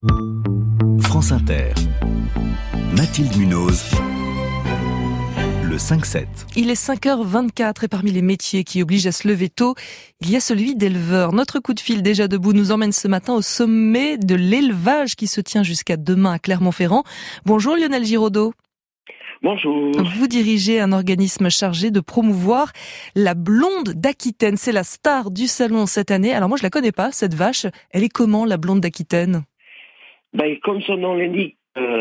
France Inter. Mathilde Munoz. Le 5-7. Il est 5h24 et parmi les métiers qui obligent à se lever tôt, il y a celui d'éleveur. Notre coup de fil déjà debout nous emmène ce matin au sommet de l'élevage qui se tient jusqu'à demain à Clermont-Ferrand. Bonjour Lionel Giraudot. Bonjour. Vous dirigez un organisme chargé de promouvoir la blonde d'Aquitaine. C'est la star du salon cette année. Alors moi je la connais pas, cette vache. Elle est comment la blonde d'Aquitaine ? Comme son nom l'indique,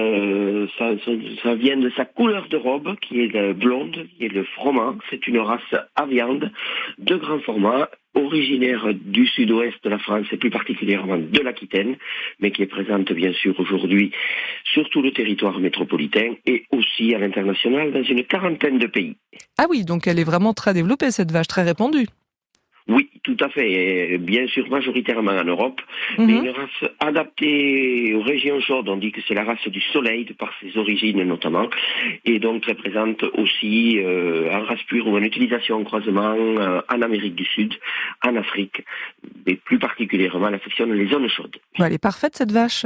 ça vient de sa couleur de robe, qui est le blonde, qui est le froment. C'est une race à viande de grand format, originaire du sud-ouest de la France et plus particulièrement de l'Aquitaine, mais qui est présente bien sûr aujourd'hui sur tout le territoire métropolitain et aussi à l'international dans une 40aine de pays. Ah oui, donc elle est vraiment très développée cette vache, très répandue. Oui, tout à fait. Et bien sûr, majoritairement en Europe, mais une race adaptée aux régions chaudes. On dit que c'est la race du soleil, de par ses origines notamment, et donc très présente aussi en race pure ou en utilisation en croisement en Amérique du Sud, en Afrique, et plus particulièrement, elle affectionne les zones chaudes. Elle est parfaite cette vache.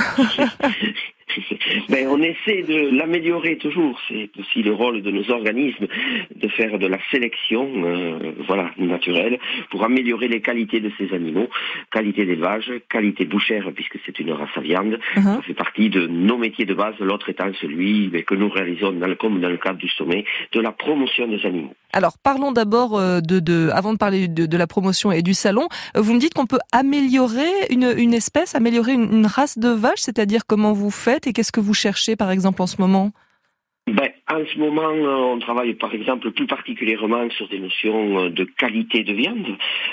On essaie de l'améliorer toujours. C'est aussi le rôle de nos organismes de faire de la sélection naturelle pour améliorer les qualités de ces animaux, qualité d'élevage, qualité bouchère puisque c'est une race à viande. Ça fait partie de nos métiers de base, l'autre étant celui que nous réalisons comme dans le cadre du sommet de la promotion des animaux. Alors parlons d'abord avant de parler de la promotion et du salon, vous me dites qu'on peut améliorer une espèce, améliorer une race de vache, c'est-à-dire comment vous faites et qu'est-ce que vous cherchez par exemple en ce moment ? En ce moment, on travaille par exemple plus particulièrement sur des notions de qualité de viande.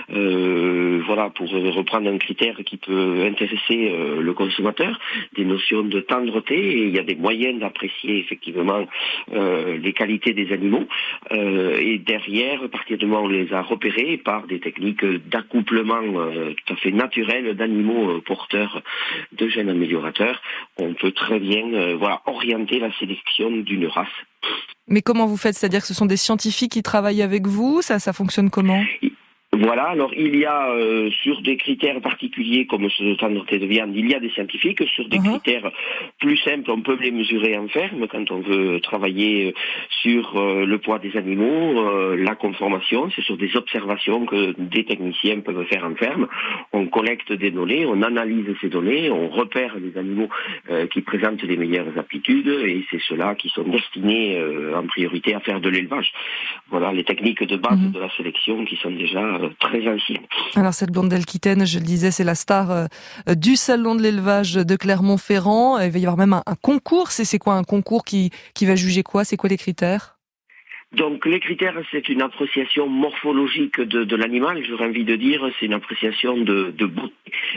Pour reprendre un critère qui peut intéresser le consommateur, des notions de tendreté. Et il y a des moyens d'apprécier effectivement les qualités des animaux. Et derrière, à partir du moment où on les a repérés par des techniques d'accouplement tout à fait naturelles d'animaux porteurs de gènes améliorateurs, on peut très bien orienter la sélection d'une race. Mais comment vous faites ? C'est-à-dire que ce sont des scientifiques qui travaillent avec vous ? Ça fonctionne comment ? Alors il y a sur des critères particuliers comme ce de tendreté de viande, il y a des scientifiques. Sur des critères plus simples, on peut les mesurer en ferme quand on veut travailler sur le poids des animaux, la conformation. C'est sur des observations que des techniciens peuvent faire en ferme. On collecte des données, on analyse ces données, on repère les animaux qui présentent les meilleures aptitudes et c'est ceux-là qui sont destinés en priorité à faire de l'élevage. Voilà les techniques de base de la sélection qui sont déjà très ancienne. Alors cette blonde d'Aquitaine, je le disais, c'est la star du salon de l'élevage de Clermont-Ferrand. Il va y avoir même un concours. C'est quoi un concours qui va juger quoi ? C'est quoi les critères ? Donc les critères, c'est une appréciation morphologique de l'animal. J'aurais envie de dire, c'est une appréciation de beauté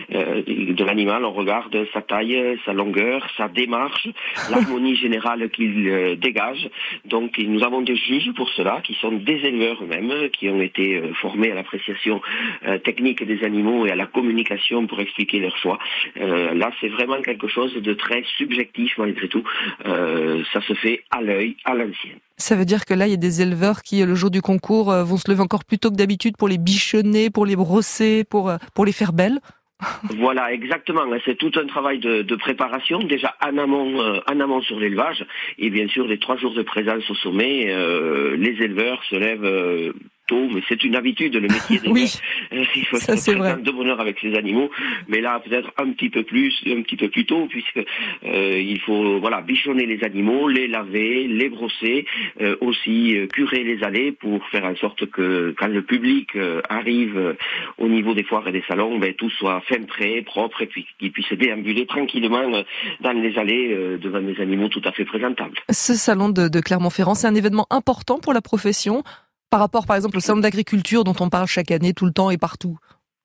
de l'animal. On regarde sa taille, sa longueur, sa démarche, l'harmonie générale qu'il dégage. Donc nous avons des juges pour cela, qui sont des éleveurs eux-mêmes, qui ont été formés à l'appréciation technique des animaux et à la communication pour expliquer leur choix. Là, c'est vraiment quelque chose de très subjectif malgré tout. Ça se fait à l'œil, à l'ancienne. Ça veut dire que là, il y a des éleveurs qui, le jour du concours, vont se lever encore plus tôt que d'habitude pour les bichonner, pour les brosser, pour les faire belles. Voilà, exactement. C'est tout un travail de préparation, déjà en amont sur l'élevage. Et bien sûr, les 3 jours de présence au sommet, les éleveurs se lèvent tôt, mais c'est une habitude, le métier d'éleveur. Oui, il faut ça c'est vrai. De bonheur avec ses animaux, mais là peut-être un petit peu plus tôt, puisque il faut bichonner les animaux, les laver, les brosser, aussi curer les allées pour faire en sorte que quand le public arrive au niveau des foires et des salons, tout soit fin prêt, propre, et puis qu'il puisse déambuler tranquillement dans les allées devant des animaux tout à fait présentables. Ce salon de Clermont-Ferrand, c'est un événement important pour la profession par rapport, par exemple, au salon d'agriculture dont on parle chaque année, tout le temps et partout.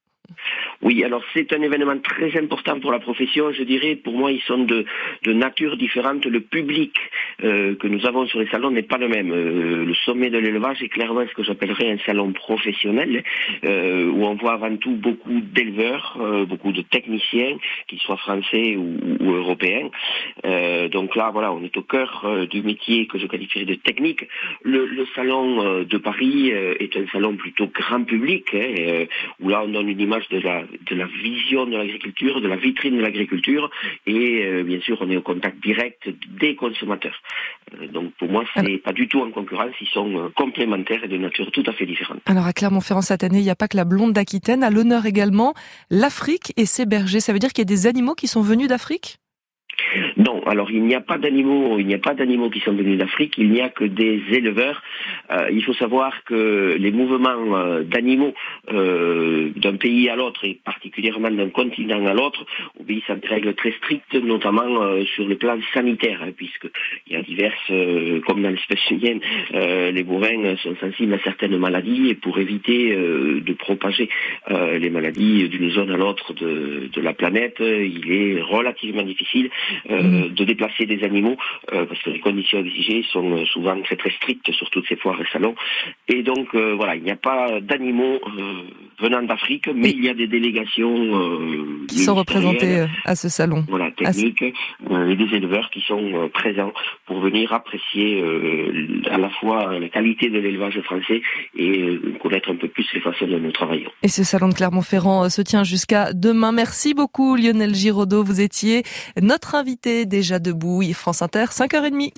Oui, alors c'est un événement très important pour la profession. Je dirais, pour moi, ils sont de nature différente. Le public que nous avons sur les salons n'est pas le même. Le sommet de l'élevage est clairement ce que j'appellerais un salon professionnel, où on voit avant tout beaucoup d'éleveurs, beaucoup de techniciens, qu'ils soient français ou européens. Donc là, on est au cœur du métier que je qualifierais de technique. Le salon de Paris est un salon plutôt grand public, où là on donne une image de la vision de l'agriculture, de la vitrine de l'agriculture, et bien sûr on est au contact direct des consommateurs. Donc pour moi c'est pas du tout en concurrence, ils sont complémentaires et de nature tout à fait différente. Alors à Clermont-Ferrand cette année, il n'y a pas que la blonde d'Aquitaine, à l'honneur également l'Afrique et ses bergers. Ça veut dire qu'il y a des animaux qui sont venus d'Afrique ? Non, alors il n'y a pas d'animaux qui sont venus d'Afrique, il n'y a que des éleveurs. Il faut savoir que les mouvements d'animaux d'un pays à l'autre, et particulièrement d'un continent à l'autre, obéissent à des règles très strictes, notamment sur le plan sanitaire, puisqu'il y a diverses, comme dans l'espèce humaine, les bovins sont sensibles à certaines maladies, et pour éviter de propager les maladies d'une zone à l'autre de la planète, il est relativement difficile de déplacer des animaux parce que les conditions exigées sont souvent très très strictes sur toutes ces foires et salons, et donc voilà, il n'y a pas d'animaux venant d'Afrique, mais il y a des délégations qui sont représentées à ce salon, voilà, techniques, et des éleveurs qui sont présents pour venir apprécier à la fois la qualité de l'élevage français et connaître un peu plus les façons dont nous travaillons. Et ce salon de Clermont-Ferrand se tient jusqu'à demain. Merci beaucoup Lionel Giraudot, vous étiez notre invité déjà debout, France Inter, 5h30.